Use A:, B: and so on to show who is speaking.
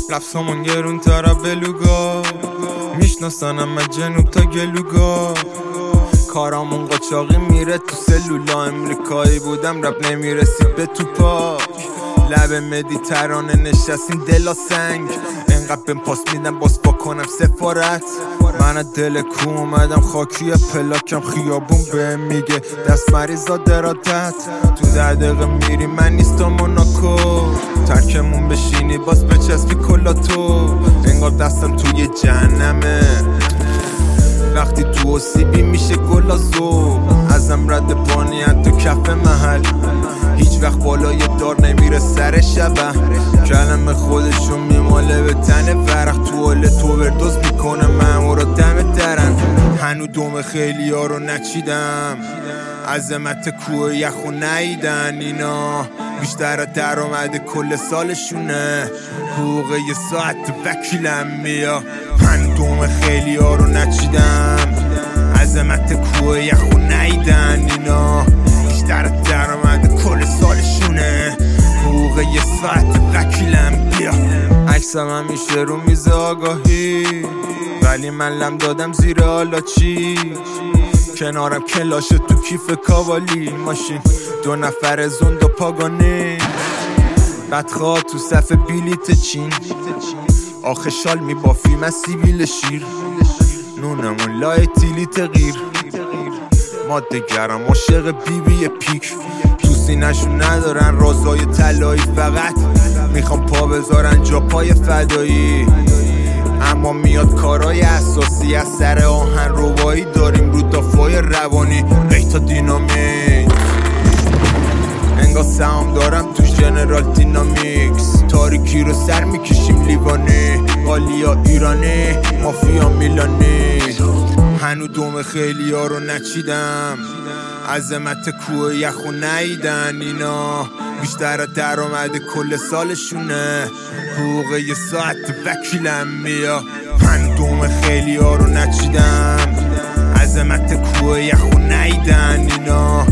A: لفظامون گرون تر بلوگا، میشناسنم من جنوب تا گلوگا. کارامون قاچاقی میره تو سلولا، امریکایی بودم رپ نمیرسید به توپاک. لب مدیترانه نشستیم دلا سنگ، انقدر بهم پاس میدم باز با کنم سفارت. من دل کو اومدم خاکی پلاکم، خیابون بهم میگه دست مریضا درادت. تو 10 دقیقه میری من نیستم موناکو، ترکمون بشینی باز بچسبی کلاتو. انگار دستم توی جهنمه وقتی تو اسیبی میشه گلازو. ازم رد پانی تو کف محل، هیچ وقت بالای دار نمیره سر شبه. کلم خودشون میماله به تن ورق، تو حال تو وردوز میکنه مامورا دم درن. هنو دوم خیلی ها رو نچیدم، عظمت کوه یخو نیدن اینا. بیشتر درآمد کل سالشونه، حقوق یه ساعت وکیلم میا. من دوم خیلی ها رو نچیدم، عظمت کوه یخو نیدن اینا. بیشتر درآمد کل سالشونه، حقوق یه ساعت وکیلم بیا. عکسم همیشه رو میز آگاهی، ولی من لم دادم زیر حالا چی. کنارم کلاشه تو کیف کاوالی، ماشین 2 نفر زند و پاگانی. بدخواه تو صف بیلیت چین، آخه شال میبافی من سیبیل شیر. نونمون لای تیلی تغییر، ماده گرم عاشق بیبی پیک. تو سینشون ندارن رازای طلایی، فقط میخوام پا بذارن جا پای فدایی. اما میاد کارای اساسی، از سر آهن روایی داریم رو دافای روانی. بیتا دینامیک انگار سهام دارم تو جنرال دینامیکس. تاریکی رو سر میکشیم لیوانی، آلیا ایرانی مافیا میلانی. هنو دوم خیلی ها رو نچیدم، عظمت کوه یخو نیدن اینا. بیشتر درآمد کل سالشونه، حقوق یه ساعت وکیلم میا. من دوم خیلی ها رو نچیدم، عظمت کوه یخو نیدن اینا.